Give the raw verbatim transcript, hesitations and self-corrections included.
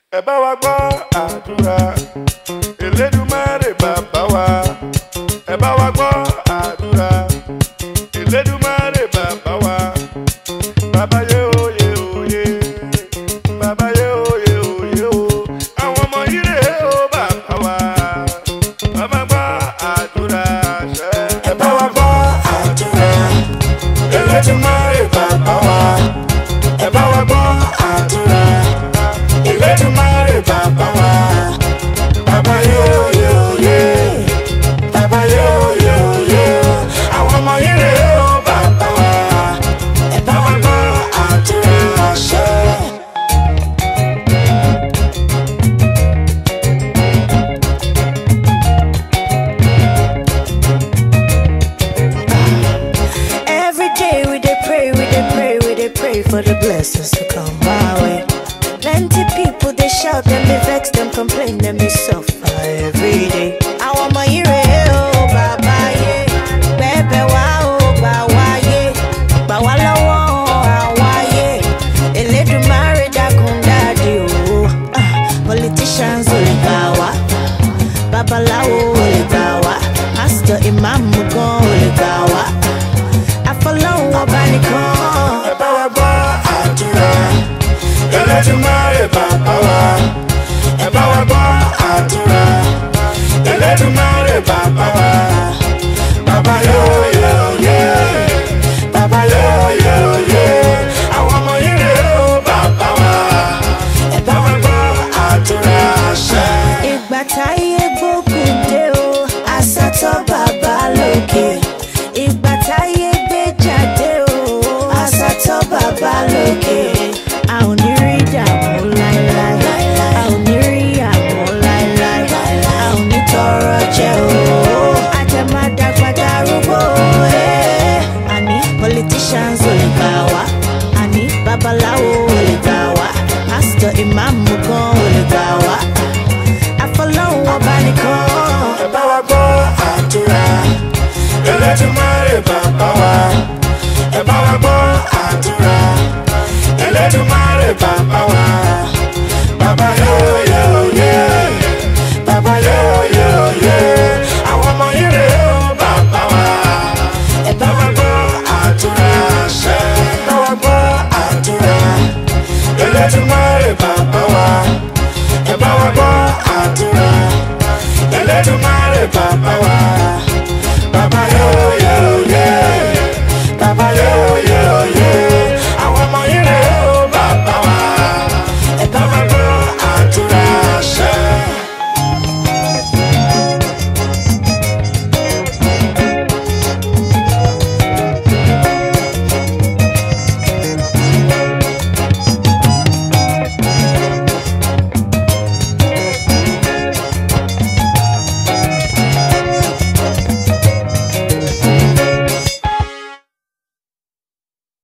ẹ bá wa gbọ́ àdúrà Elédùmarè bàbá wa ẹ bá wa gbọ́ àdúrà Elédùmarè bàbá wa bàbá yé oyè oyè bàbá yé oyè oyè o àwọn ọmọ yìí rè o bàbá wa bàbá gbọ́ àdúrà ṣe ẹ bá wa gbọ́ àdúrà Elédùmarè bàbá wa ẹ bá wa gbọ́ àdúrà Elédùmarè bàbá wa bàbá yé oyè oyè bàbá yé oyè oyè àwọn ọmọ yìí rè o bàbá wa ẹ bá wa gbọ́ àdúrà ṣe. Every day we dey pray, we dey pray, we dey pray for the blessings to come my way. Plenty people they shout, them they vex, them complain, them they suffer every day. I want my hero, oh baba ye, bebe wa oh bawa ye, bawa lawo awa ye. Elédùmarè dákun dadi oh, ah, politicians only bawa, babalawo only bawa, pastor imam mugan only bawa. I follow ọba nìkan. Ẹ bá wa gbọ́ àdúrà Elédùmarè bàbá wa ẹ bá wa gbọ́ àdúrà Elédùmarè bàbá wa bàbá yé oyè oyè bàbá yé oyè oyè àwọn ọmọ yìí rè o bàbá wa ẹ bá wa gbọ́ àdúrà ṣe. Ìgbà táyé gbógun dé o, àsátọ́ bàbá lókè. Ìgbà táyé gbé jáde o, àsátọ́ bàbá lókè. A ò ní rí ìdààmú láíláí, a ò ní rí àmú láíláí, a ò ní tọrọ jẹ o. Ajá máa dàgbà darúgbó ẹ̀. Àní politicians ò lè gbà wá, àní babaláwo ò lè gbà wá, pásítọ̀ ìmáàmù gan ò lè gbà wá. Àfọlọ́hun ọba nìkan. Ẹ bá wa gbọ́ àdúrà Elédùmarè bàbá wa ẹ bá wa gbọ́ àdúrà Elédùmarè bàbá wa